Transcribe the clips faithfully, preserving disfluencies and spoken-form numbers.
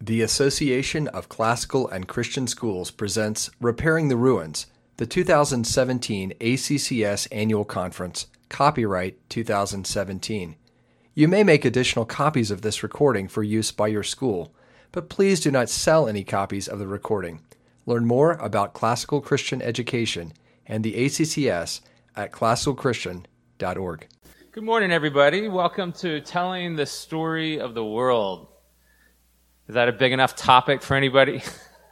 The Association of Classical and Christian Schools presents Repairing the Ruins, the two thousand seventeen A C C S Annual Conference, copyright two thousand seventeen. You may make additional copies of this recording for use by your school, but please do not sell any copies of the recording. Learn more about classical Christian education and the A C C S at classical christian dot org. Good morning, everybody. Welcome to Telling the Story of the World. Is that a big enough topic for anybody?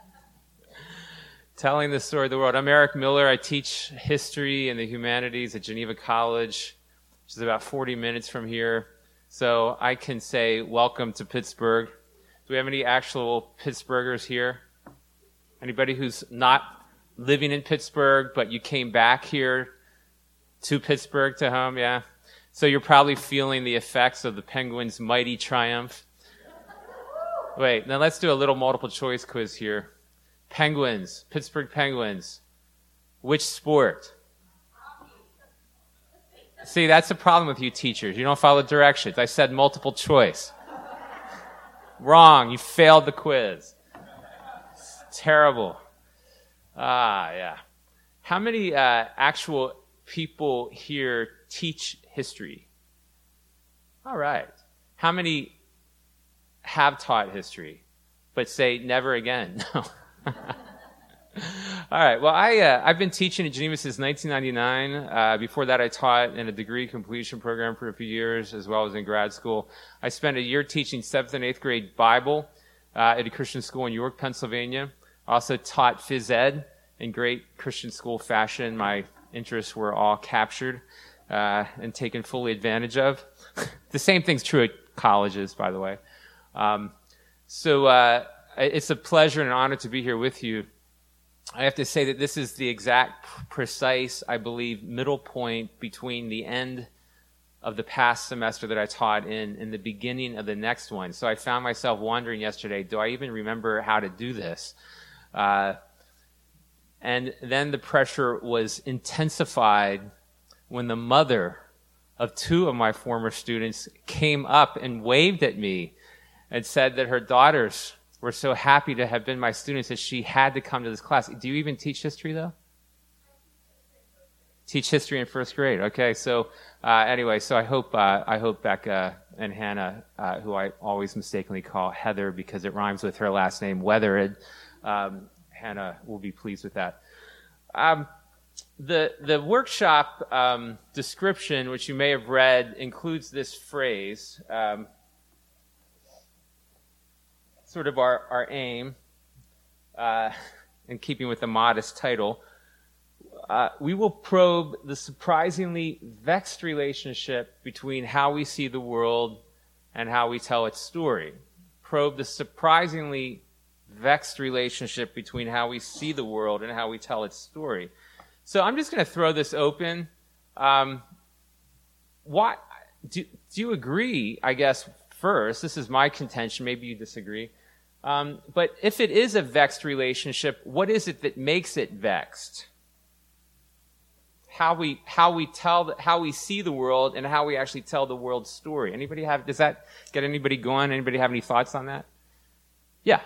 Telling the Story of the World. I'm Eric Miller. I teach history and the humanities at Geneva College, which is about forty minutes from here. So I can say welcome to Pittsburgh. Do we have any actual Pittsburghers here? Anybody who's not living in Pittsburgh, but you came back here to Pittsburgh, to home? Yeah. So you're probably feeling the effects of the Penguins' mighty triumph. Wait, now let's do a little multiple choice quiz here. Penguins, Pittsburgh Penguins. Which sport? See, that's the problem with you teachers. You don't follow directions. I said multiple choice. Wrong. You failed the quiz. It's terrible. Ah, yeah. How many uh, actual people here teach history? All right. How many have taught history, but say never again? No. All right. Well, I, uh, I've been teaching at Geneva since nineteen ninety-nine. Uh, before that, I taught in a degree completion program for a few years, as well as in grad school. I spent a year teaching seventh and eighth grade Bible uh, at a Christian school in York, Pennsylvania. I also taught phys ed in great Christian school fashion. My interests were all captured uh, and taken fully advantage of. The same thing's true at colleges, by the way. Um, so uh, it's a pleasure and an honor to be here with you. I have to say that this is the exact, precise, I believe, middle point between the end of the past semester that I taught in and the beginning of the next one. So I found myself wondering yesterday, do I even remember how to do this? Uh, and then the pressure was intensified when the mother of two of my former students came up and waved at me and said that her daughters were so happy to have been my students that she had to come to this class. Do you even teach history, though? Teach history in first grade. Okay, so uh, anyway, so I hope uh, I hope Becca and Hannah, uh, who I always mistakenly call Heather because it rhymes with her last name, Weathered, um, Hannah will be pleased with that. Um, the the workshop um, description, which you may have read, includes this phrase. Um, Sort of our, our aim, uh, in keeping with the modest title, uh, we will probe the surprisingly vexed relationship between how we see the world and how we tell its story. Probe the surprisingly vexed relationship between how we see the world and how we tell its story. So I'm just going to throw this open. Um, what do, do you agree, I guess, first, this is my contention, maybe you disagree, um, but if it is a vexed relationship, what is it that makes it vexed? How we how we tell the, how we see the world and how we actually tell the world's story. Anybody have? Does that get anybody going? Anybody have any thoughts on that? Yeah.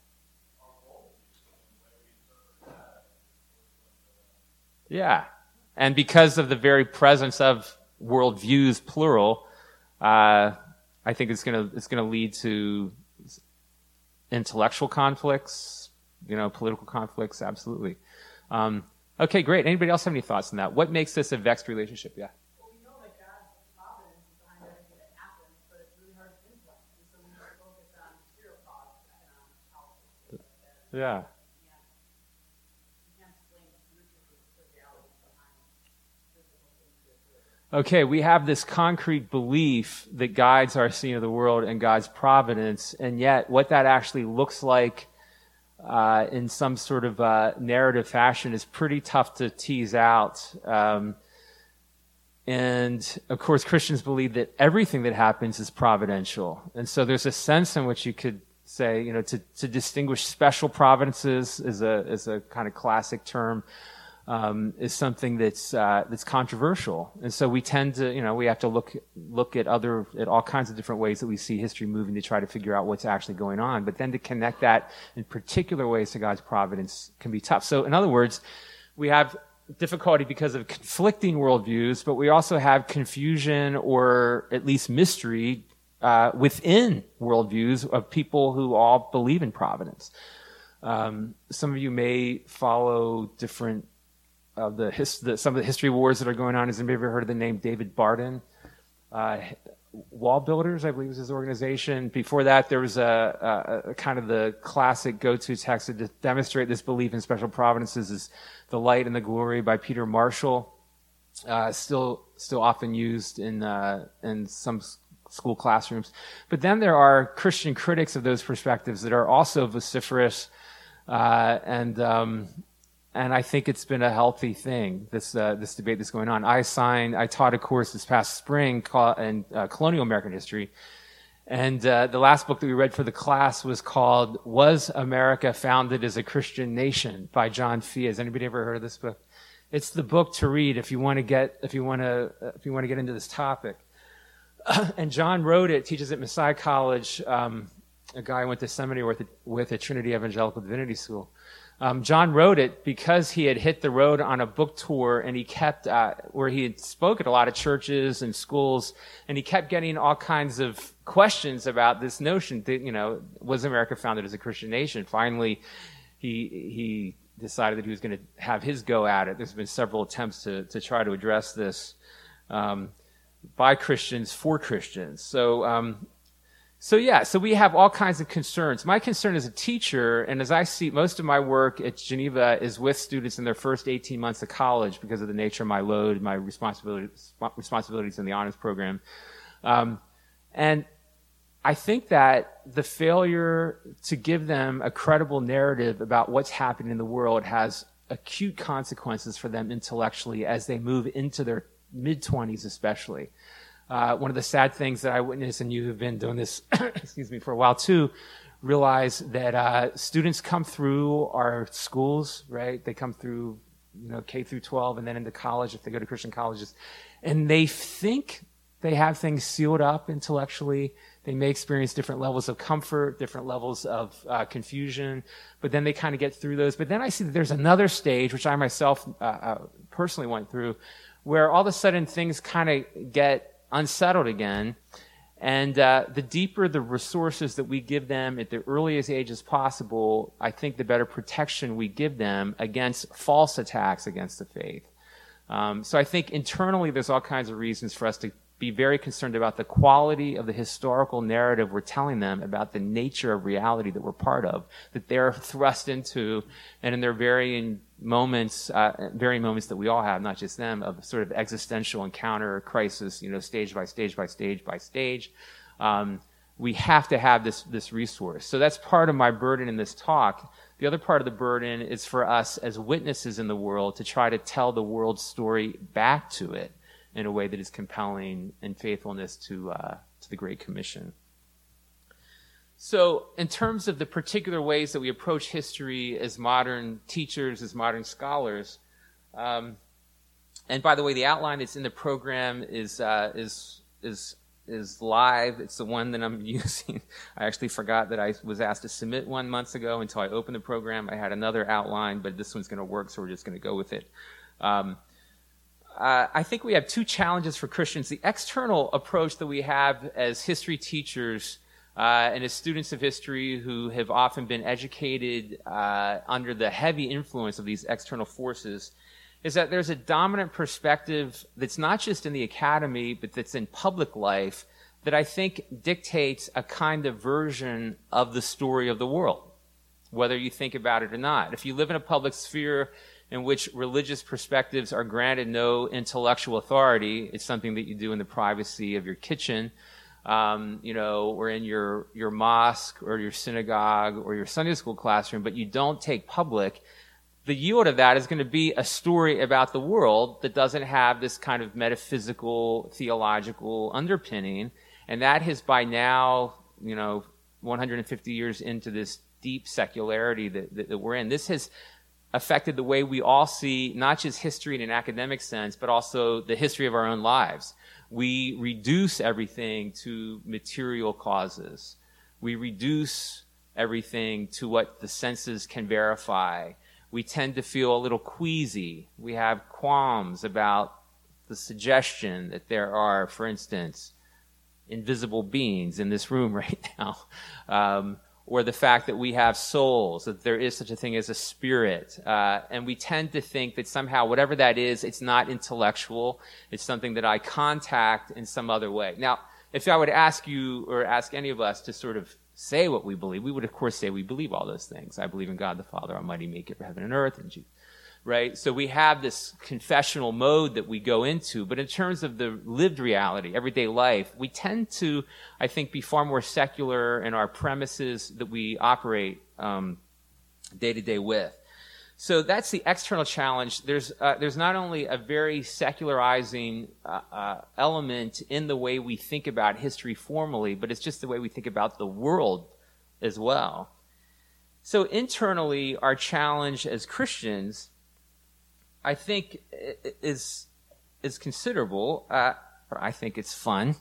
Yeah, and because of the very presence of worldviews, plural. Uh, I think it's gonna it's gonna lead to intellectual conflicts, you know, political conflicts. Absolutely. Um, okay, great. Anybody else have any thoughts on that? What makes this a vexed relationship? Yeah. Well, we know that God's providence is behind everything that happens, but it's really hard to pinpoint. And so we need to focus on material causes, economic, politics, things like that. Yeah. Yeah. You can't explain the reality behind physical things that do. Okay, we have this concrete belief that guides our seeing of the world and God's providence, and yet what that actually looks like uh, in some sort of uh, narrative fashion is pretty tough to tease out. Um, and, of course, Christians believe that everything that happens is providential. And so there's a sense in which you could say, you know, to, to distinguish special providences is a, is a kind of classic term. um, is something that's uh, that's controversial, and so we tend to, you know, we have to look look at other at all kinds of different ways that we see history moving to try to figure out what's actually going on. But then to connect that in particular ways to God's providence can be tough. So in other words, we have difficulty because of conflicting worldviews, but we also have confusion or at least mystery uh, within worldviews of people who all believe in providence. Um, some of you may follow different of the, his, the some of the history wars that are going on. Has anybody ever heard of the name David Barden? Uh, Wall Builders, I believe, was his organization. Before that, there was a, a, a kind of the classic go-to text to demonstrate this belief in special providences is The Light and the Glory by Peter Marshall. Uh, still, still often used in uh, in some school classrooms. But then there are Christian critics of those perspectives that are also vociferous, uh, and um, and I think it's been a healthy thing, this uh, this debate that's going on. I assigned, I taught a course this past spring called, in uh, colonial American history, and uh, the last book that we read for the class was called "Was America Founded as a Christian Nation" by John Fee. Has anybody ever heard of this book? It's the book to read if you want to get if you want to if you want to get into this topic. And John wrote it. Teaches at Messiah College. Um, a guy I went to seminary with with at Trinity Evangelical Divinity School. Um, John wrote it because he had hit the road on a book tour, and he kept uh, where he had spoke at a lot of churches and schools, and he kept getting all kinds of questions about this notion that, you know, was America founded as a Christian nation? Finally, he he decided that he was going to have his go at it. There's been several attempts to to try to address this um, by Christians for Christians. So. Um, So yeah, so we have all kinds of concerns. My concern as a teacher, and as I see most of my work at Geneva is with students in their first eighteen months of college because of the nature of my load, my responsibilities, responsibilities in the honors program. Um, and I think that the failure to give them a credible narrative about what's happening in the world has acute consequences for them intellectually as they move into their mid-twenties especially. Uh, one of the sad things that I witness, and you have been doing this, excuse me, for a while too, realize that uh, students come through our schools, right? They come through, you know, K through twelve, and then into college if they go to Christian colleges, and they think they have things sealed up intellectually. They may experience different levels of comfort, different levels of uh, confusion, but then they kind of get through those. But then I see that there's another stage, which I myself uh, uh, personally went through, where all of a sudden things kind of get unsettled again, and uh, the deeper the resources that we give them at the earliest ages possible, I think the better protection we give them against false attacks against the faith. Um, so I think internally there's all kinds of reasons for us to be very concerned about the quality of the historical narrative we're telling them about the nature of reality that we're part of, that they're thrust into, and in their varying moments, uh, varying moments that we all have, not just them, of sort of existential encounter, crisis, you know, stage by stage by stage by stage. Um, we have to have this this resource. So that's part of my burden in this talk. The other part of the burden is for us as witnesses in the world to try to tell the world's story back to it in a way that is compelling and faithfulness to uh, to the Great Commission. So in terms of the particular ways that we approach history as modern teachers, as modern scholars, um, and by the way, the outline that's in the program is uh, is is is live. It's the one that I'm using. I actually forgot that I was asked to submit one months ago until I opened the program. I had another outline, but this one's going to work, so we're just going to go with it. Um, Uh, I think we have two challenges for Christians. The external approach that we have as history teachers uh, and as students of history who have often been educated uh, under the heavy influence of these external forces is that there's a dominant perspective that's not just in the academy, but that's in public life that I think dictates a kind of version of the story of the world, whether you think about it or not. If you live in a public sphere in which religious perspectives are granted no intellectual authority, it's something that you do in the privacy of your kitchen, um, you know, or in your, your mosque or your synagogue or your Sunday school classroom, but you don't take public, the yield of that is going to be a story about the world that doesn't have this kind of metaphysical, theological underpinning, and that has by now, you know, one hundred fifty years into this deep secularity that, that, that we're in, this has affected the way we all see not just history in an academic sense, but also the history of our own lives. We reduce everything to material causes. We reduce everything to what the senses can verify. We tend to feel a little queasy. We have qualms about the suggestion that there are, for instance, invisible beings in this room right now, um, or the fact that we have souls, that there is such a thing as a spirit. Uh, and we tend to think that somehow, whatever that is, it's not intellectual. It's something that I contact in some other way. Now, if I would ask you or ask any of us to sort of say what we believe, we would, of course, say we believe all those things. I believe in God the Father Almighty, maker of heaven and earth, and Jesus. Right? So we have this confessional mode that we go into, but in terms of the lived reality, everyday life, we tend to, I think, be far more secular in our premises that we operate um, day to day with. So that's the external challenge. There's uh, there's not only a very secularizing uh, uh, element in the way we think about history formally, but it's just the way we think about the world as well. So internally, our challenge as Christians, I think, is is considerable, uh, but I think it's fun.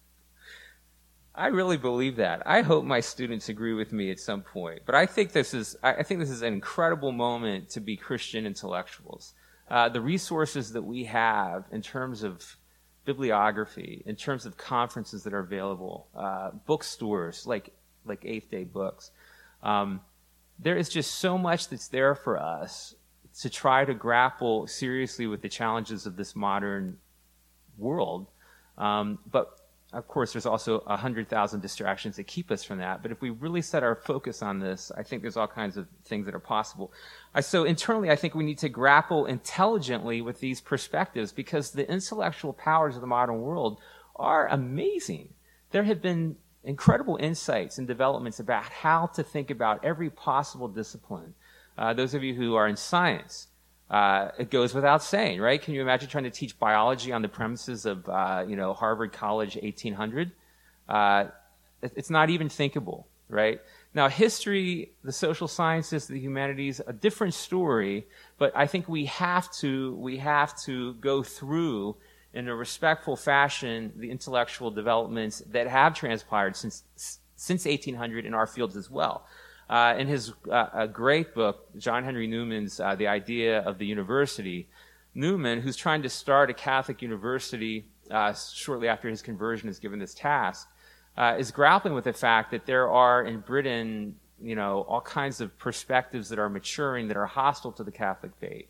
I really believe that. I hope my students agree with me at some point. But I think this is I think this is an incredible moment to be Christian intellectuals. Uh, the resources that we have in terms of bibliography, in terms of conferences that are available, uh, bookstores like like Eighth Day Books. Um, there is just so much that's there for us to try to grapple seriously with the challenges of this modern world. Um, but of course, there's also a hundred thousand distractions that keep us from that. But if we really set our focus on this, I think there's all kinds of things that are possible. Uh, so internally, I think we need to grapple intelligently with these perspectives, because the intellectual powers of the modern world are amazing. There have been incredible insights and developments about how to think about every possible discipline. Uh, those of you who are in science, uh, it goes without saying, right? Can you imagine trying to teach biology on the premises of, uh, you know, Harvard College eighteen hundred? Uh, it, it's not even thinkable, right? Now, history, the social sciences, the humanities, a different story, but I think we have to, we have to go through in a respectful fashion the intellectual developments that have transpired since, since eighteen hundred in our fields as well. Uh, in his uh, a great book, John Henry Newman's uh, The Idea of the University, Newman, who's trying to start a Catholic university uh, shortly after his conversion, is given this task, uh, is grappling with the fact that there are in Britain, you know, all kinds of perspectives that are maturing that are hostile to the Catholic faith.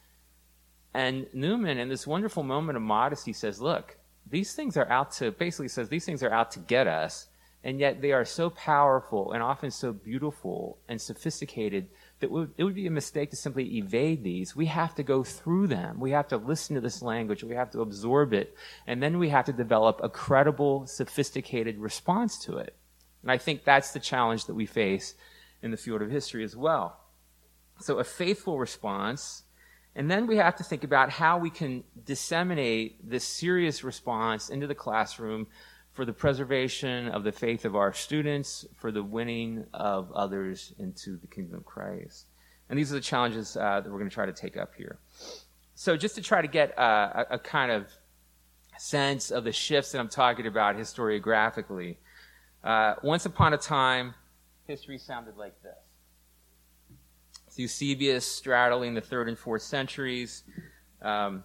And Newman, in this wonderful moment of modesty, says, look, these things are out to, basically says, these things are out to get us. And yet they are so powerful and often so beautiful and sophisticated that it would be a mistake to simply evade these. We have to go through them. We have to listen to this language. We have to absorb it. And then we have to develop a credible, sophisticated response to it. And I think that's the challenge that we face in the field of history as well. So a faithful response. And then we have to think about how we can disseminate this serious response into the classroom for the preservation of the faith of our students, for the winning of others into the kingdom of Christ. And these are the challenges uh, that we're going to try to take up here. So just to try to get uh, a, a kind of sense of the shifts that I'm talking about historiographically, uh, once upon a time, history sounded like this. Eusebius straddling the third and fourth centuries, um,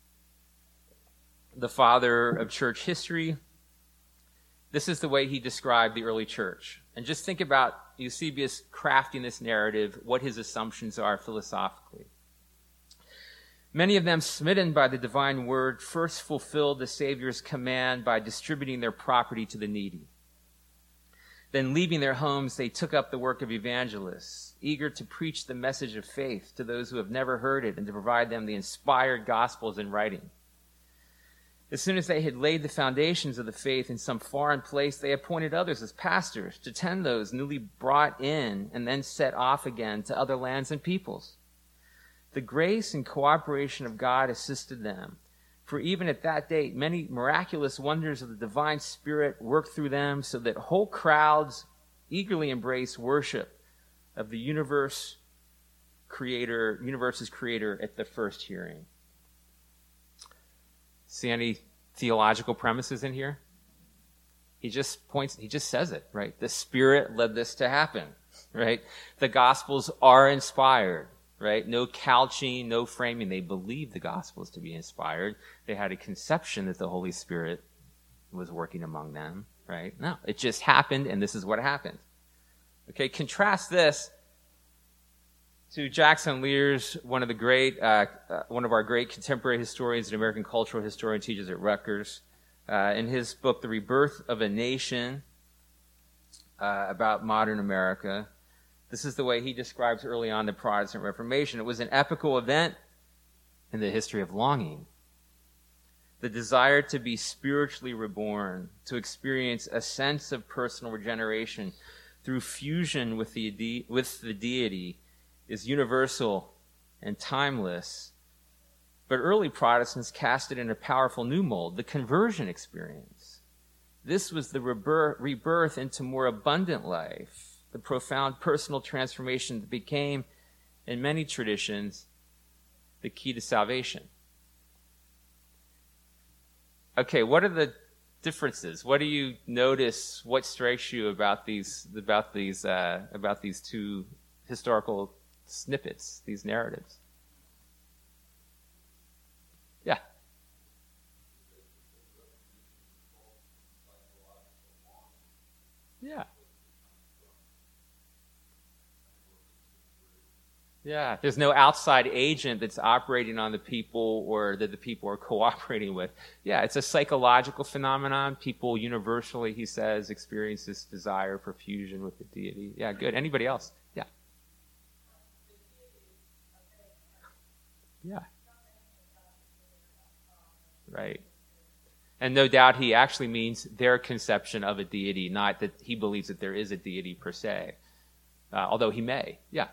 the father of church history. This is the way he described the early church. And just think about Eusebius crafting this narrative, what his assumptions are philosophically. Many of them, smitten by the divine word, first fulfilled the Savior's command by distributing their property to the needy. Then, leaving their homes, they took up the work of evangelists, eager to preach the message of faith to those who have never heard it and to provide them the inspired gospels in writing. As soon as they had laid the foundations of the faith in some foreign place, they appointed others as pastors to tend those newly brought in and then set off again to other lands and peoples. The grace and cooperation of God assisted them, for even at that date, many miraculous wonders of the divine Spirit worked through them so that whole crowds eagerly embraced worship of the universe creator, universe's creator at the first hearing. See any theological premises in here? He just points, he just says it, right? The Spirit led this to happen, right? The Gospels are inspired, right? No couching, no framing. They believed the Gospels to be inspired. They had a conception that the Holy Spirit was working among them, right? No, it just happened, and this is what happened. Okay, contrast this to Jackson Lears, one of the great, uh, uh, one of our great contemporary historians and American cultural historian, teaches at Rutgers. Uh, in his book, The Rebirth of a Nation, uh, about modern America, this is the way he describes early on the Protestant Reformation. It was an epical event in the history of longing. The desire to be spiritually reborn, to experience a sense of personal regeneration through fusion with the, de- with the deity, is universal and timeless. But early Protestants cast it in a powerful new mold, the conversion experience. This was the rebirth, rebirth into more abundant life, the profound personal transformation that became, in many traditions, the key to salvation. Okay, what are the differences? What do you notice? What strikes you about these about these uh, about these two historical snippets, these narratives? Yeah. Yeah. Yeah. There's no outside agent that's operating on the people or that the people are cooperating with. Yeah, it's a psychological phenomenon. People universally, he says, experience this desire for fusion with the deity. Yeah, good. Anybody else? Yeah. Yeah. Right. And no doubt he actually means their conception of a deity, not that he believes that there is a deity per se, uh, although he may. Yeah.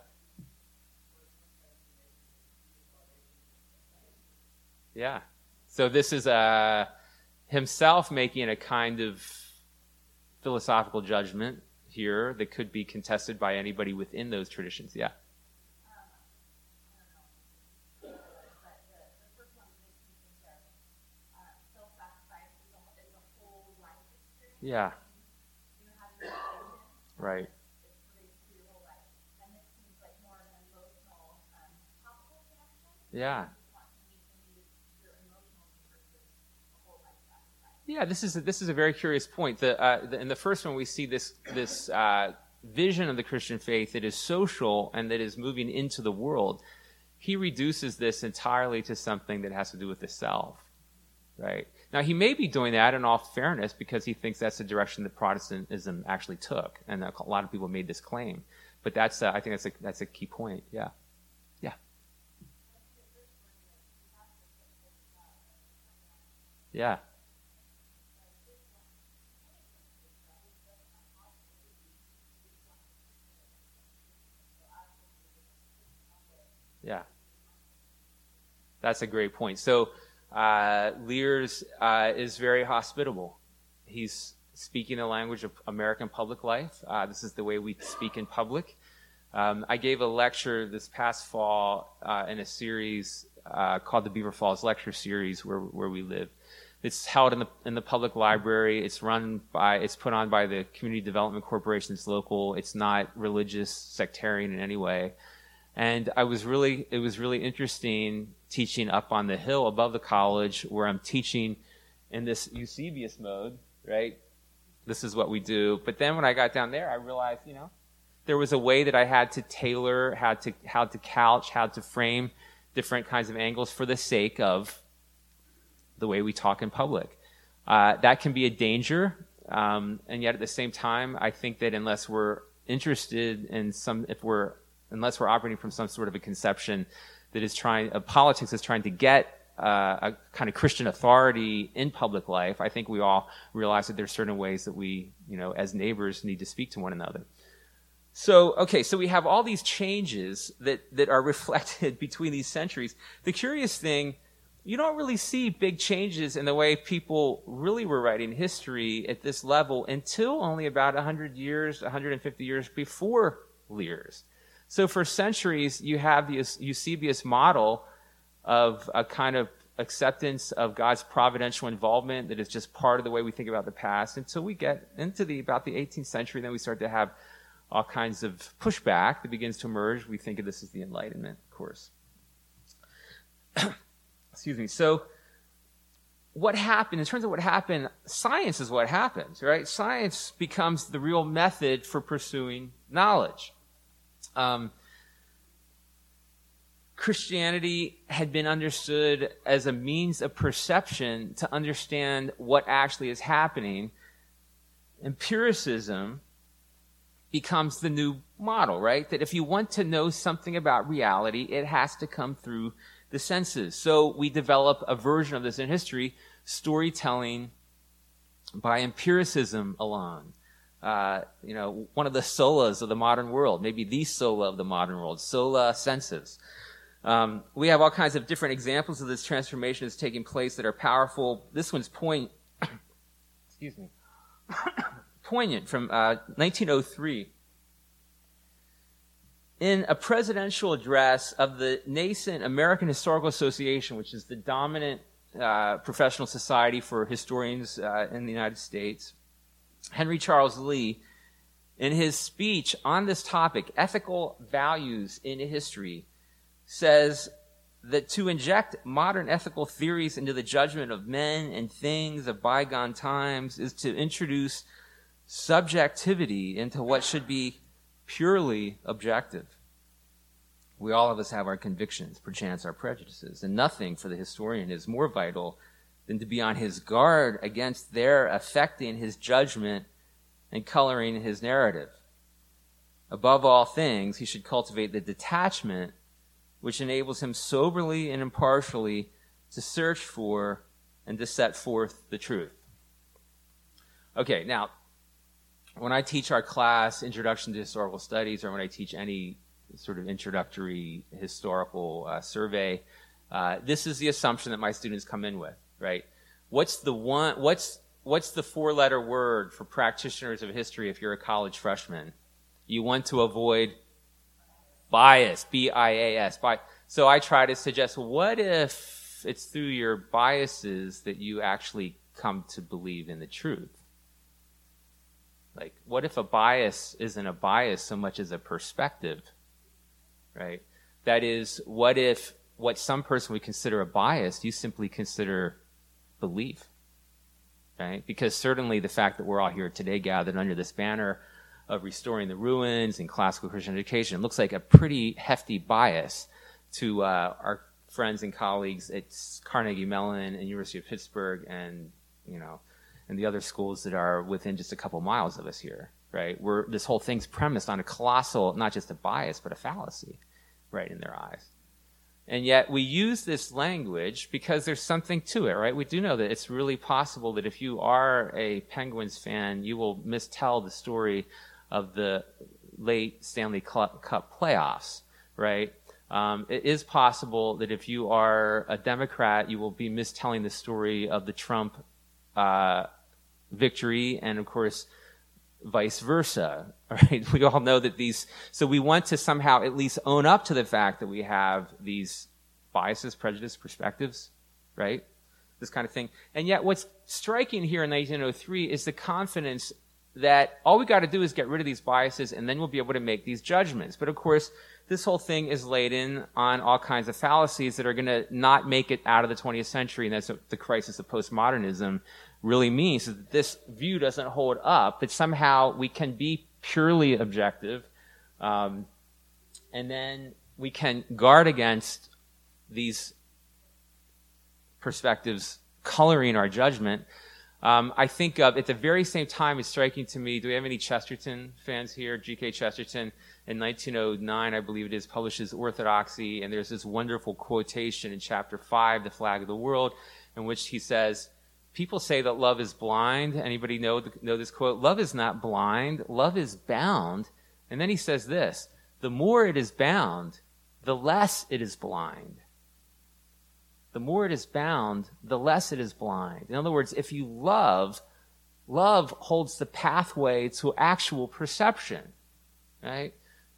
Yeah. So this is uh, himself making a kind of philosophical judgment here that could be contested by anybody within those traditions. Yeah. Yeah. Right. Yeah. Yeah, this is a, this is a very curious point. The, uh, the, in the first one, we see this this uh, vision of the Christian faith that is social and that is moving into the world. He reduces this entirely to something that has to do with the self, right? Now, he may be doing that in all fairness because he thinks that's the direction that Protestantism actually took, and a lot of people made this claim. But that's uh, I think that's a that's a key point. Yeah, yeah, yeah. Yeah, that's a great point. So uh, Lears uh, is very hospitable. He's speaking the language of American public life. Uh, this is the way we speak in public. Um, I gave a lecture this past fall uh, in a series uh, called the Beaver Falls Lecture Series, where where we live. It's held in the in the public library. It's run by, it's put on by the Community Development Corporation. It's local. It's not religious, sectarian in any way. And I was really, it was really interesting teaching up on the hill above the college where I'm teaching in this Eusebius mode, right? This is what we do. But then when I got down there, I realized, you know, there was a way that I had to tailor, how to, how to couch, how to frame different kinds of angles for the sake of the way we talk in public. Uh, that can be a danger. Um, and yet at the same time, I think that unless we're interested in some, if we're, unless we're operating from some sort of a conception that is trying, uh, politics is trying to get uh, a kind of Christian authority in public life, I think we all realize that there's certain ways that we, you know, as neighbors need to speak to one another. So, okay, so we have all these changes that, that are reflected between these centuries. The curious thing, you don't really see big changes in the way people really were writing history at this level until only about one hundred years, one hundred fifty years before Lears. So for centuries, you have the Eusebius model of a kind of acceptance of God's providential involvement that is just part of the way we think about the past until we get into the about the eighteenth century. Then we start to have all kinds of pushback that begins to emerge. We think of this as the Enlightenment, of course. Excuse me. So what happened, in terms of what happened, science is what happens, right? Science becomes the real method for pursuing knowledge. Um, Christianity had been understood as a means of perception to understand what actually is happening. Empiricism becomes the new model, right? That if you want to know something about reality, it has to come through the senses. So we develop a version of this in history, storytelling by empiricism alone. Uh, you know, one of the solas of the modern world, maybe the sola of the modern world, sola sensus. Um, we have all kinds of different examples of this transformation that's taking place that are powerful. This one's point, excuse me, poignant from uh, nineteen oh three. In a presidential address of the nascent American Historical Association, which is the dominant uh, professional society for historians uh, in the United States, Henry Charles Lee, in his speech on this topic, ethical values in history, says that to inject modern ethical theories into the judgment of men and things of bygone times is to introduce subjectivity into what should be purely objective. We all of us have our convictions, perchance our prejudices, and nothing for the historian is more vital than to be on his guard against their affecting his judgment and coloring his narrative. Above all things, he should cultivate the detachment which enables him soberly and impartially to search for and to set forth the truth. Okay, now, when I teach our class, Introduction to Historical Studies, or when I teach any sort of introductory historical uh, survey, uh, this is the assumption that my students come in with, right? What's the one, what's, what's the four-letter word for practitioners of history if you're a college freshman? You want to avoid bias, B I A S. Bi- so I try to suggest, well, what if it's through your biases that you actually come to believe in the truth? Like, what if a bias isn't a bias so much as a perspective, right? That is, what if what some person would consider a bias, you simply consider belief, right? Because certainly the fact that we're all here today gathered under this banner of restoring the ruins and classical Christian education looks like a pretty hefty bias to uh, our friends and colleagues at Carnegie Mellon and University of Pittsburgh and, you know, and the other schools that are within just a couple miles of us here, right? We're, this whole thing's premised on a colossal, not just a bias, but a fallacy, right, in their eyes. And yet we use this language because there's something to it, right? We do know that it's really possible that if you are a Penguins fan, you will mistell the story of the late Stanley Cup playoffs, right? Um, it is possible that if you are a Democrat, you will be mistelling the story of the Trump uh, victory, and of course, vice versa, right? We all know that these, so we want to somehow at least own up to the fact that we have these biases, prejudice, perspectives, right? This kind of thing. And yet what's striking here in nineteen oh three is the confidence that all we got to do is get rid of these biases and then we'll be able to make these judgments. But of course, this whole thing is laden on all kinds of fallacies that are going to not make it out of the twentieth century, and that's what the crisis of postmodernism really means, is that this view doesn't hold up, that somehow we can be purely objective, um, and then we can guard against these perspectives coloring our judgment. Um, I think of, at the very same time, it's striking to me, do we have any Chesterton fans here? G K Chesterton, in nineteen oh nine, I believe it is, publishes Orthodoxy, and there's this wonderful quotation in chapter five, The Flag of the World, in which he says, people say that love is blind. Anybody know, know this quote? Love is not blind. Love is bound. And then he says this, the more it is bound, the less it is blind. The more it is bound, the less it is blind. In other words, if you love, love holds the pathway to actual perception, right?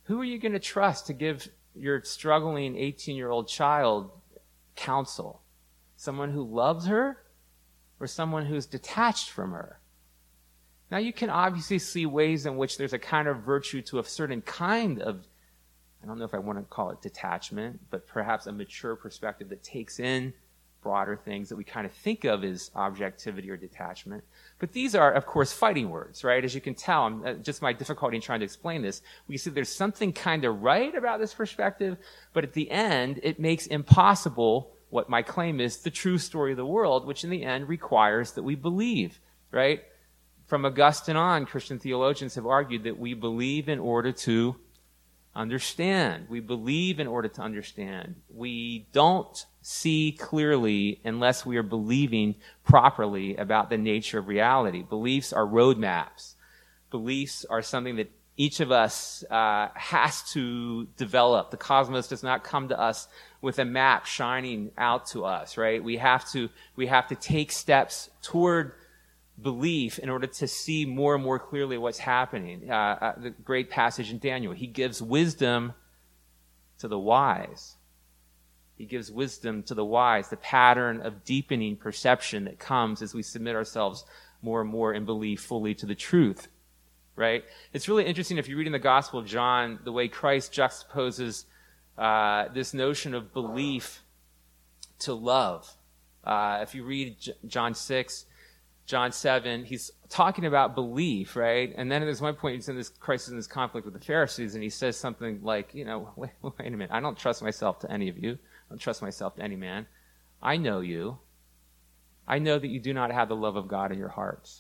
Who are you going to trust to give your struggling eighteen-year-old child counsel? Someone who loves her or someone who's detached from her? Now, you can obviously see ways in which there's a kind of virtue to a certain kind of, I don't know if I want to call it detachment, but perhaps a mature perspective that takes in broader things that we kind of think of as objectivity or detachment. But these are, of course, fighting words, right? As you can tell, I'm, uh, just my difficulty in trying to explain this, we see there's something kind of right about this perspective, but at the end, it makes impossible what my claim is, the true story of the world, which in the end requires that we believe, right? From Augustine on, Christian theologians have argued that we believe in order to understand. We believe in order to understand. We don't see clearly unless we are believing properly about the nature of reality. Beliefs are roadmaps. Beliefs are something that each of us uh, has to develop. The cosmos does not come to us with a map shining out to us, right? We have to, we have to take steps toward belief in order to see more and more clearly what's happening. Uh, uh, the great passage in Daniel, he gives wisdom to the wise. He gives wisdom to the wise, the pattern of deepening perception that comes as we submit ourselves more and more in belief fully to the truth, right? It's really interesting if you read in the Gospel of John the way Christ juxtaposes uh, this notion of belief to love. Uh, if you read J- John six, John seven, he's talking about belief, right? And then there's one point he's in this crisis, in this conflict with the Pharisees, and he says something like, you know, wait, wait a minute, I don't trust myself to any of you. I don't trust myself to any man. I know you. I know that you do not have the love of God in your hearts.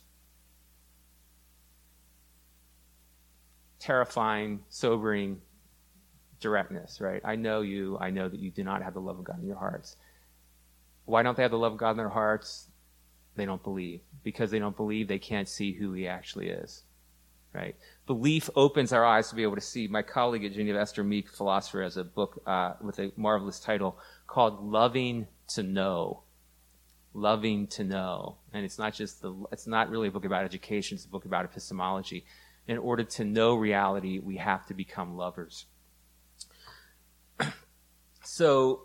Terrifying, sobering directness, right? I know you. I know that you do not have the love of God in your hearts. Why don't they have the love of God in their hearts? They don't believe. Because they don't believe, they can't see who he actually is, right? Belief opens our eyes to be able to see. My colleague at Geneva, Esther Meek, philosopher, has a book uh, with a marvelous title called Loving to Know. Loving to Know. And it's not just the, it's not really a book about education, it's a book about epistemology. In order to know reality, we have to become lovers. So,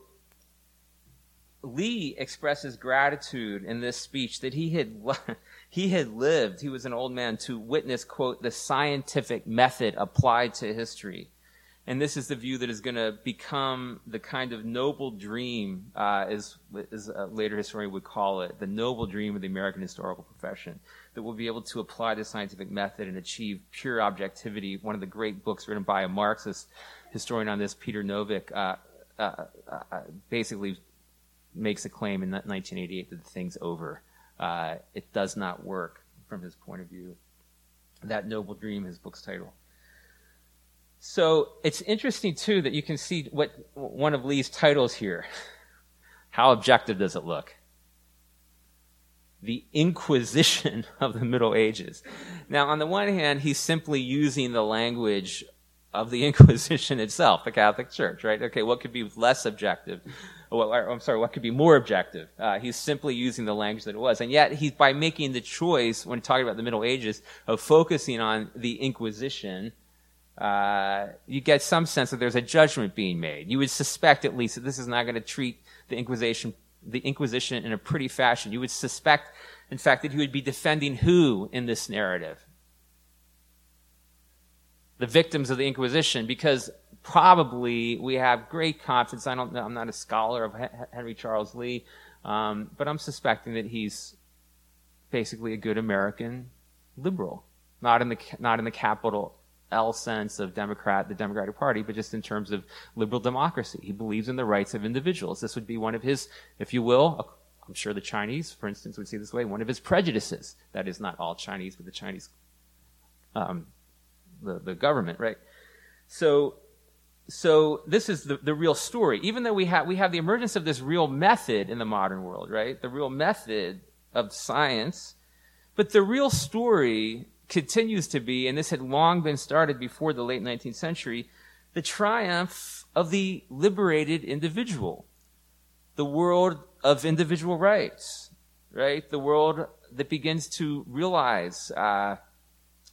Lee expresses gratitude in this speech that he had he had lived, he was an old man, to witness, quote, the scientific method applied to history. And this is the view that is going to become the kind of noble dream, uh, as, as a later historian would call it, the noble dream of the American historical profession, that we'll be able to apply the scientific method and achieve pure objectivity. One of the great books written by a Marxist historian on this, Peter Novick, uh, uh, uh, basically makes a claim in nineteen eighty-eight that the thing's over. Uh, it does not work from his point of view. That noble dream, his book's title. So it's interesting, too, that you can see what one of Lee's titles here. How objective does it look? The Inquisition of the Middle Ages. Now, on the one hand, he's simply using the language of the Inquisition itself, the Catholic Church, right? Okay, what could be less objective? Well, I'm sorry, what could be more objective? Uh, he's simply using the language that it was. And yet, he's by making the choice, when talking about the Middle Ages, of focusing on the Inquisition, uh, you get some sense that there's a judgment being made. You would suspect, at least, that this is not going to treat the Inquisition, the Inquisition in a pretty fashion. You would suspect, in fact, that he would be defending who in this narrative? The victims of the Inquisition, because probably we have great confidence. I don't know, I'm not a scholar of Henry Charles Lee, um, but I'm suspecting that he's basically a good American liberal, not in the not in the capital L sense of Democrat, the Democratic Party, but just in terms of liberal democracy. He believes in the rights of individuals. This would be one of his, if you will, I'm sure the Chinese, for instance, would see this way, one of his prejudices. That is not all Chinese, but the Chinese, um, the, the government, right? So, so this is the, the real story. Even though we have, we have the emergence of this real method in the modern world, right? The real method of science. But the real story continues to be, and this had long been started before the late nineteenth century, the triumph of the liberated individual. The world of individual rights, right? The world that begins to realize uh,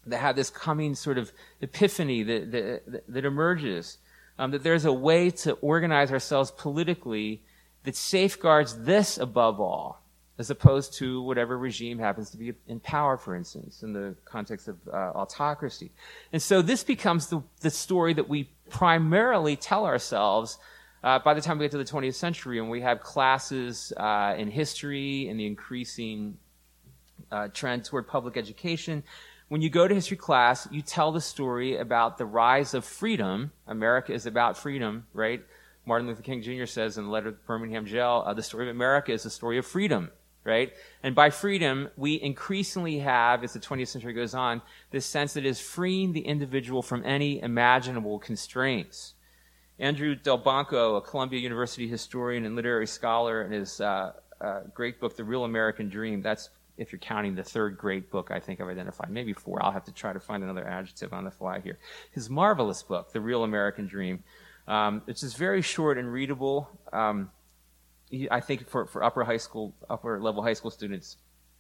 that have this coming sort of epiphany that, that, that emerges, um, that there's a way to organize ourselves politically that safeguards this above all, as opposed to whatever regime happens to be in power, for instance, in the context of uh, autocracy. And so this becomes the, the story that we primarily tell ourselves uh, by the time we get to the twentieth century, and we have classes uh, in history and the increasing uh, trend toward public education. When you go to history class, you tell the story about the rise of freedom. America is about freedom, right? Martin Luther King Junior says in the letter to Birmingham jail, uh, the story of America is the story of freedom, right? And by freedom, we increasingly have, as the twentieth century goes on, this sense that it is freeing the individual from any imaginable constraints. Andrew Delbanco, a Columbia University historian and literary scholar, in his uh, uh, great book, The Real American Dream, that's, if you're counting, the third great book I think I've identified, maybe four. I'll have to try to find another adjective on the fly here. His marvelous book, The Real American Dream, um, which is very short and readable, um, I think for, for upper high school, upper level high school students,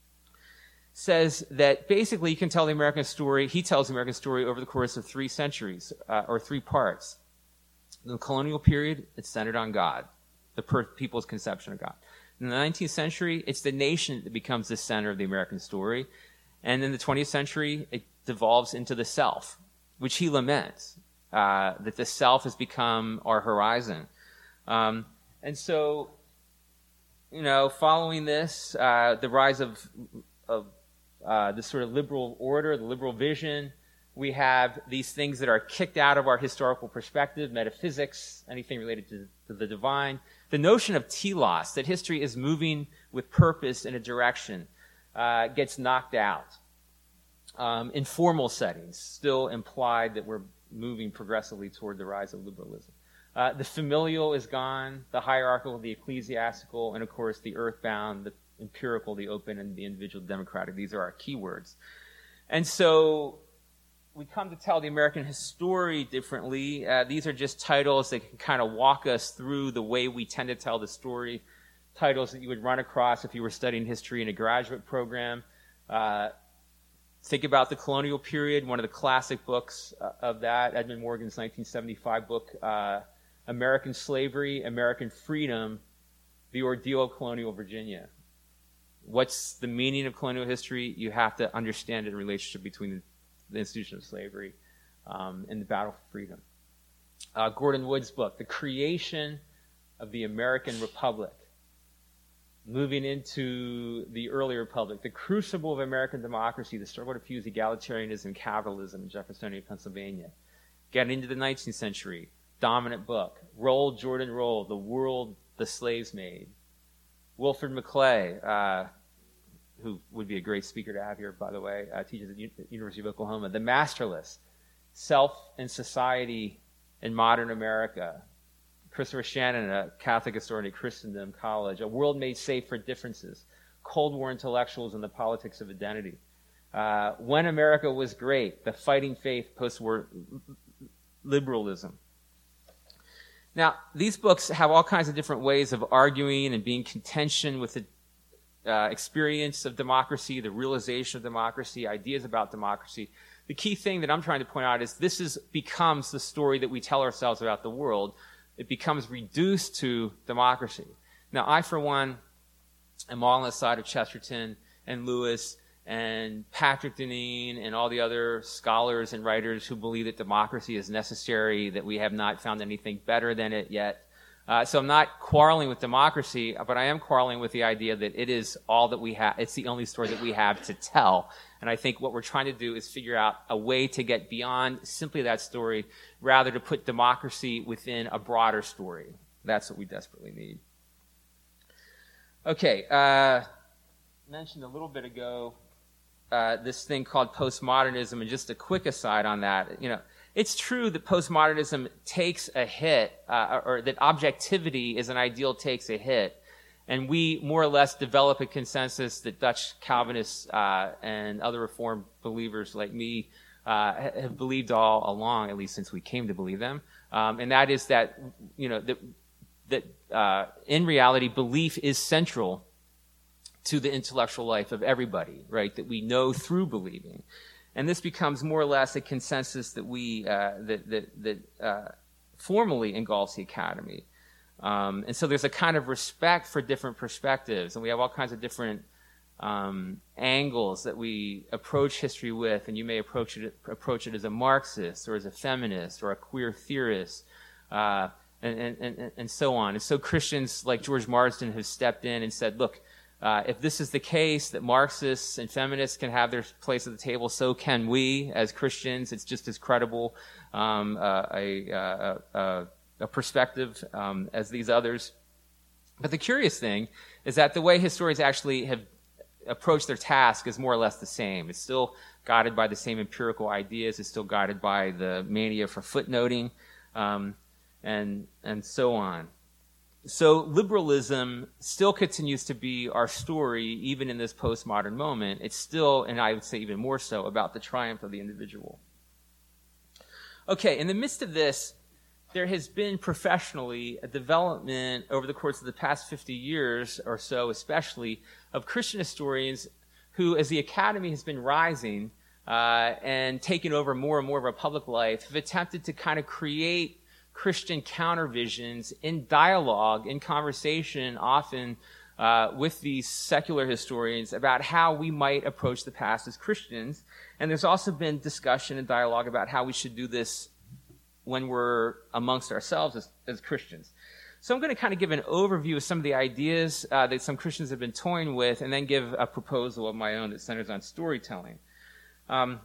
says that basically you can tell the American story, he tells the American story over the course of three centuries, uh, or three parts. In the colonial period, it's centered on God, the per- people's conception of God. In the nineteenth century, it's the nation that becomes the center of the American story. And in the twentieth century, it devolves into the self, which he laments, uh, that the self has become our horizon. Um, and so, you know, following this, uh, the rise of, of uh, this sort of liberal order, the liberal vision, we have these things that are kicked out of our historical perspective, metaphysics, anything related to, to the divine. The notion of telos, that history is moving with purpose in a direction, uh, gets knocked out. Um, in formal settings, still implied that we're moving progressively toward the rise of liberalism. Uh, the familial is gone, the hierarchical, the ecclesiastical, and of course the earthbound, the empirical, the open, and the individual democratic. These are our keywords. And so we come to tell the American story differently. Uh, these are just titles that can kind of walk us through the way we tend to tell the story, titles that you would run across if you were studying history in a graduate program. Uh, think about the colonial period, one of the classic books uh, of that, Edmund Morgan's nineteen seventy-five book, uh, American Slavery, American Freedom, The Ordeal of Colonial Virginia. What's the meaning of colonial history? You have to understand the relationship between the the institution of slavery, um, and the battle for freedom. Uh, Gordon Wood's book, The Creation of the American Republic, moving into the early republic, the crucible of American democracy, the struggle to fuse egalitarianism and capitalism in Jeffersonian Pennsylvania. Getting into the nineteenth century, dominant book, Roll, Jordan Roll, The World the Slaves Made. Wilfred McClay, uh, who would be a great speaker to have here, by the way, uh, teaches at the University of Oklahoma. The Masterless, Self and Society in Modern America. Christopher Shannon, a Catholic historian at Christendom College. A World Made Safe for Differences. Cold War Intellectuals and the Politics of Identity. Uh, When America Was Great, The Fighting Faith, Post-War Liberalism. Now, these books have all kinds of different ways of arguing and being in contention with the Uh, experience of democracy, the realization of democracy, ideas about democracy. The key thing that I'm trying to point out is this is becomes the story that we tell ourselves about the world. It becomes reduced to democracy. Now, I, for one, am all on the side of Chesterton and Lewis and Patrick Deneen and all the other scholars and writers who believe that democracy is necessary, that we have not found anything better than it yet. Uh, so I'm not quarreling with democracy, but I am quarreling with the idea that it is all that we have. It's the only story that we have to tell. And I think what we're trying to do is figure out a way to get beyond simply that story, rather to put democracy within a broader story. That's what we desperately need. Okay, uh, mentioned a little bit ago uh, this thing called postmodernism, and just a quick aside on that. You know, it's true that postmodernism takes a hit, uh, or that objectivity as an ideal takes a hit, and we more or less develop a consensus that Dutch Calvinists uh, and other Reformed believers like me uh, have believed all along, at least since we came to believe them, um, and that is that, you know, that, that uh, in reality, belief is central to the intellectual life of everybody, right? That we know through believing. And this becomes more or less a consensus that we uh, that that, that uh, formally engulfs the academy. Um, and so there's a kind of respect for different perspectives, and we have all kinds of different um, angles that we approach history with. And you may approach it approach it as a Marxist, or as a feminist, or a queer theorist, uh, and, and and and so on. And so Christians like George Marsden have stepped in and said, look, Uh, if this is the case, that Marxists and feminists can have their place at the table, so can we as Christians. It's just as credible um, uh, a, a, a, a perspective um, as these others. But the curious thing is that the way historians actually have approached their task is more or less the same. It's still guided by the same empirical ideas. It's still guided by the mania for footnoting, um, and and so on. So liberalism still continues to be our story, even in this postmodern moment. It's still, and I would say even more so, about the triumph of the individual. Okay, in the midst of this, there has been professionally a development over the course of the past fifty years or so, especially, of Christian historians who, as the academy has been rising uh, and taking over more and more of our public life, have attempted to kind of create Christian countervisions in dialogue, in conversation, often uh, with these secular historians about how we might approach the past as Christians. And there's also been discussion and dialogue about how we should do this when we're amongst ourselves as, as Christians. So I'm going to kind of give an overview of some of the ideas uh, that some Christians have been toying with, and then give a proposal of my own that centers on storytelling. Um,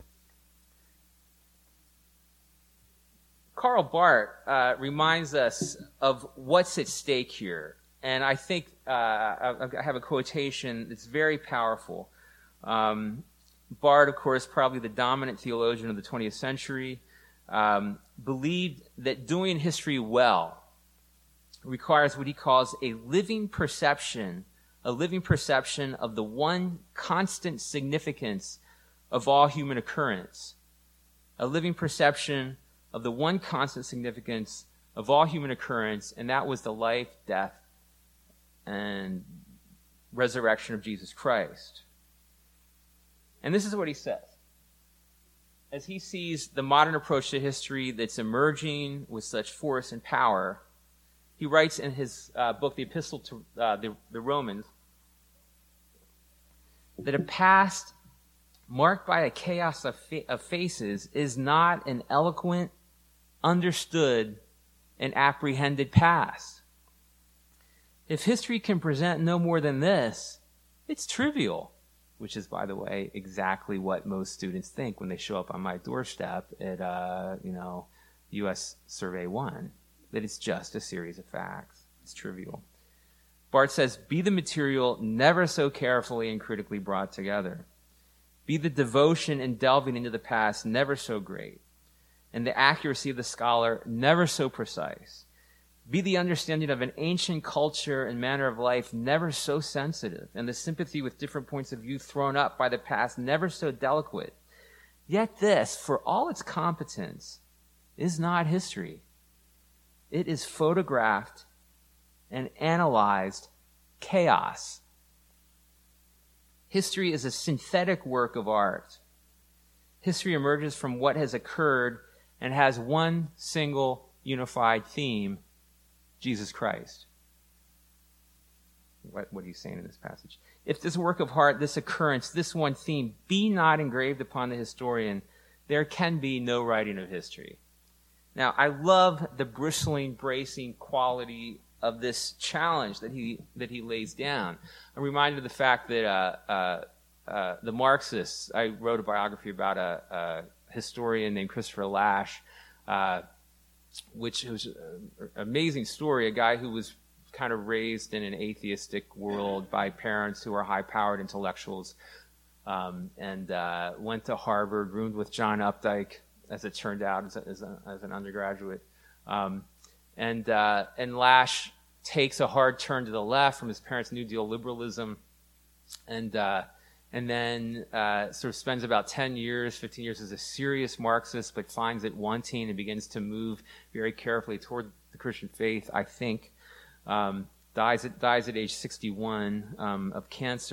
Karl Barth uh, reminds us of what's at stake here. And I think uh, I have a quotation that's very powerful. Um, Barth, of course, probably the dominant theologian of the twentieth century, um, believed that doing history well requires what he calls a living perception, a living perception of the one constant significance of all human occurrence, a living perception of the one constant significance of all human occurrence, and that was the life, death, and resurrection of Jesus Christ. And this is what he says. As he sees the modern approach to history that's emerging with such force and power, he writes in his uh, book, The Epistle to uh, the, the Romans, that a past marked by a chaos of, fa- of faces is not an eloquent, understood, and apprehended past. If history can present no more than this, it's trivial, which is, by the way, exactly what most students think when they show up on my doorstep at, uh, you know, U S Survey one, that it's just a series of facts. It's trivial. Barth says, be the material never so carefully and critically brought together. Be the devotion in delving into the past never so great, and the accuracy of the scholar never so precise. Be the understanding of an ancient culture and manner of life never so sensitive, and the sympathy with different points of view thrown up by the past never so delicate. Yet this, for all its competence, is not history. It is photographed and analyzed chaos. History is a synthetic work of art. History emerges from what has occurred and has one single unified theme: Jesus Christ. What, what are you saying in this passage? If this work of art, this occurrence, this one theme, be not engraved upon the historian, there can be no writing of history. Now, I love the bristling, bracing quality of this challenge that he that he lays down. I'm reminded of the fact that uh, uh, uh, the Marxists, I wrote a biography about a, a historian named Christopher Lasch, uh, which was an amazing story, a guy who was kind of raised in an atheistic world by parents who were high-powered intellectuals, um, and uh, went to Harvard, roomed with John Updike, as it turned out, as, a, as, a, as an undergraduate. Um, and uh, and Lasch takes a hard turn to the left from his parents' New Deal liberalism, and uh, and then uh, sort of spends about ten years, fifteen years as a serious Marxist, but finds it wanting and begins to move very carefully toward the Christian faith, I think. Um, dies, at, dies at age sixty-one um, of cancer,